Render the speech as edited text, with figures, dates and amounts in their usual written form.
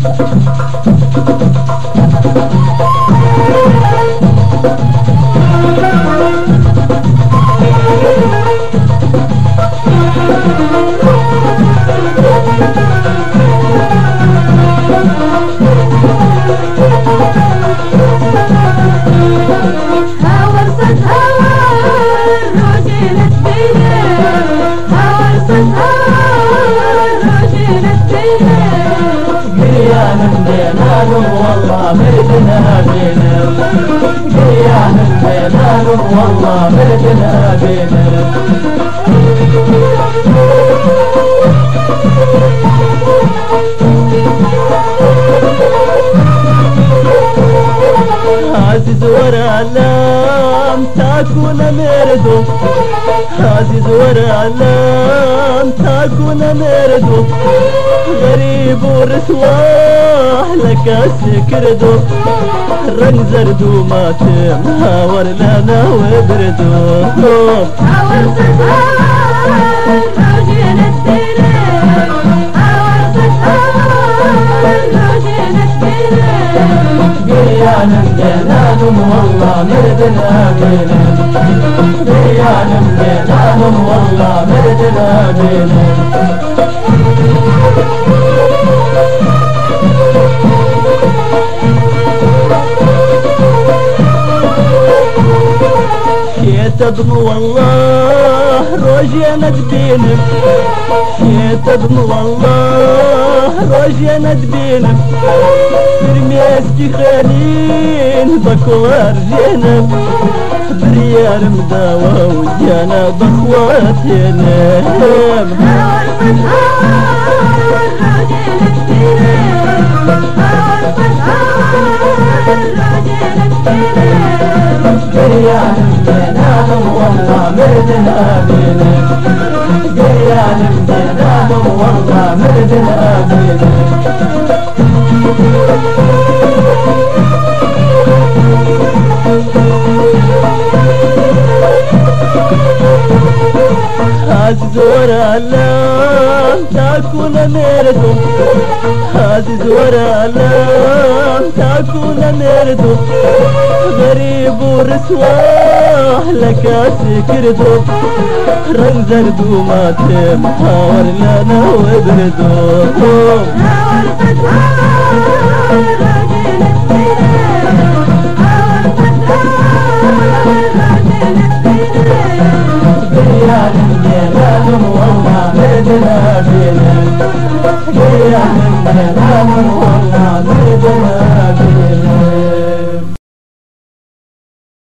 والله ملكنا بينهم قيام البينان والله ملكنا بينهم عزيز ورا لام تكون مردو عزيز ورا لام تكون مردو غريب ورسواه لك سكردو رن زردو ما تم هاور لنا وبردو هاور ستهاور موجين السلام هاور ستهاور موجين السلام قيانم جنانم والله مردنا بينهم قيانم جنانم والله مردنا بينهم تضم والله روجنا دبينم تضم والله روجنا دبينم برميستي خليل بكوار جنب بريال مداوى وجانا بخواتنا هاور فتحار روجنا دبينم هاور فتحار روجنا دبينم بريال والله مردنا بينهم قيانم بينهم والله مردنا بينهم عزيز ورا لام تكون مردو عزيز ورا لام تكون مردو غريب ورسواه لك سكردو رن زردو ما تم هاور لنا وبردو هاور فتحار راجل السلام هاور فتحار راجل السلام قيانم جنانم والله مردنا بينهم قيانم جنانم والله مردنا